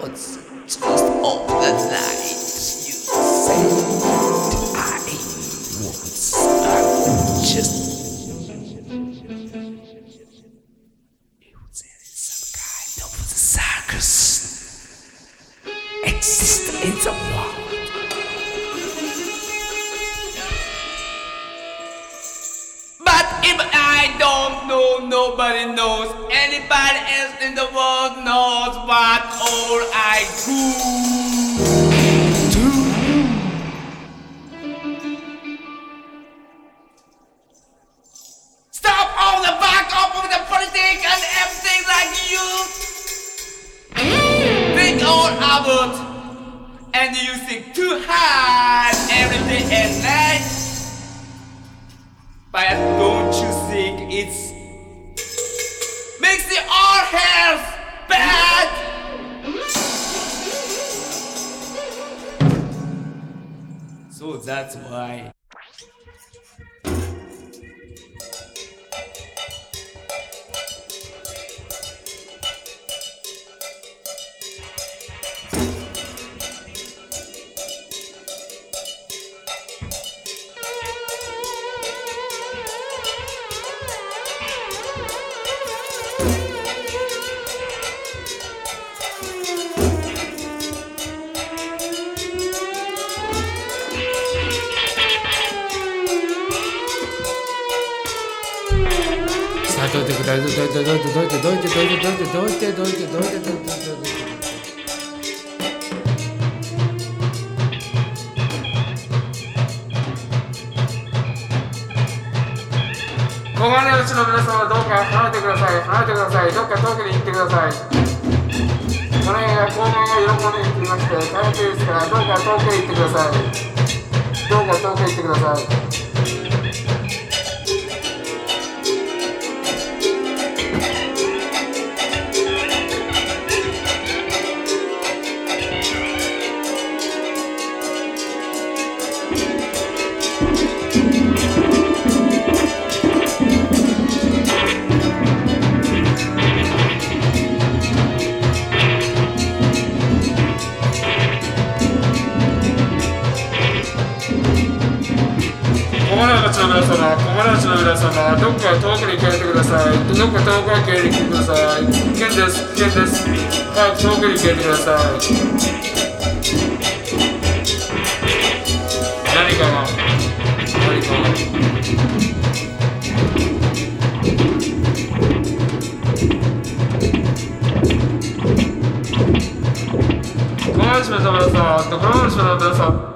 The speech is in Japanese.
was just all the night. You said I was just. It was in some kind of circus exist in the world. But if I don't know, nobody knows. Anybody else in the world knows what all I do. Stop all the back up of the politics and everything like you. Think all about, and you think too hard every day and night. But don't you think it's makes the our health bad? So that's why. 小金内の皆様はどうか離れてください。離れてください。どっか遠くに行ってください。この辺は公民が喜んでいまして大変ですから、どうか遠くへ行ってください。どうか遠くへ行ってください。皆様、どっか遠くに帰ってください。どっか遠くへ帰ってください。危険です。危険です。早く遠くに帰ってください。何かが。この島の皆さん、